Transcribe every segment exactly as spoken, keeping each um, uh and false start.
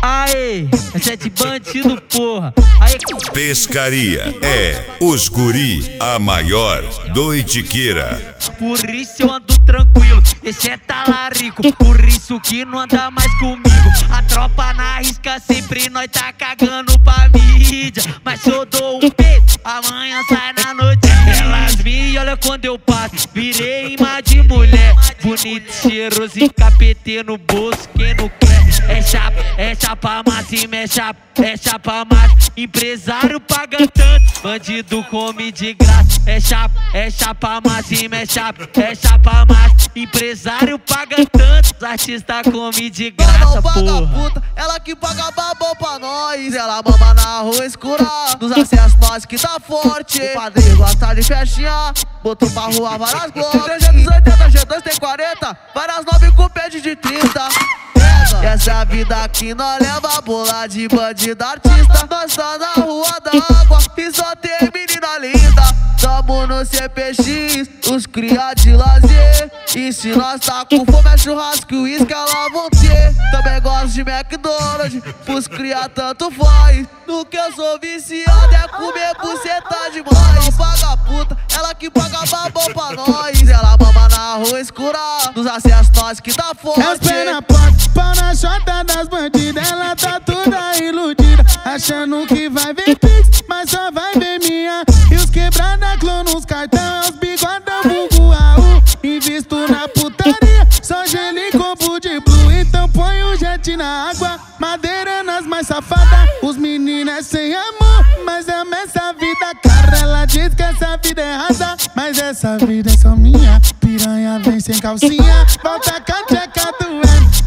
Aê, é sete bandido, porra. Aê. Pescaria é os guri, a maior doidiqueira. Por isso eu ando tranquilo, esse é talarico. Por isso que não anda mais comigo. A tropa na risca sempre nós tá cagando pra mídia. Mas se eu dou um peito, amanhã sai na noite. Elas me olham quando eu passo, virei imã de mulher. Bonito, cheiroso e capetê no bolso, quem não quer. É chapa, é chapa massa e mexe chapa, é chapa massa. Empresário paga tanto, bandido come de graça. É chapa, é chapa massa e mexe chapa, é chapa massa. Empresário paga tanto, artista come de graça, porra. Puta, ela que paga babão pra nós. Ela mama na rua escura, nos acessos nós que tá forte. O padrinho gosta de festinha, botou pra rua várias glórias. trezentos e oitenta, G dois tem quarenta, várias nove com pede de trinta. Essa é a vida que nós leva, bola de bandido artista. Nós tá na rua d'água e só tem menina linda. Tamo no C P X, os cria de lazer. E se nós tá com fome é churrasco e uísque ela vão ter. Também gosto de McDonald's, pros cria tanto faz. No que eu sou viciado é comer buceta demais. Não paga puta, ela que paga babão pra nós. Ela mama na rua escura, nos acessos nós que tá forte. As pernas fortes, pau na chota das bandidas. Ela tá toda iludida, achando que vai ver pix, mas só vai ver minha. E os quebrada clã nos cartão, os bigodão vulgo A U. Invisto na putaria, só gelo e combo de blue. Então põe o jet na água, madeira nas mais safadas. Os meninos é sem amor, mas ama essa vida cara. Ela diz que essa vida é rasa, mas essa vida é só minha. Piranha vem sem calcinha, volta com a tcheca doendo.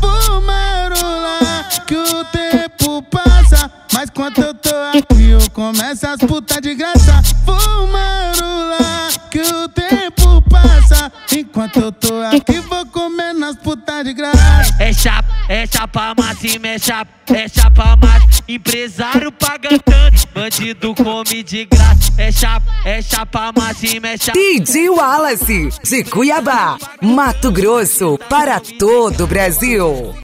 Fumarola, que o tempo passa, mas quando eu tô aqui eu começo as putas de graça. Fumarola, que o tempo passa, enquanto eu tô aqui vou comer nas putas de graça. É chapa, é chapa massa e mexe chapa, é chapa massa. Empresário paga tanto, bandido come de graça. É chapa, é chapa massa e mexe chapa. D J Wallace, de Cuiabá, Mato Grosso, para todo o Brasil.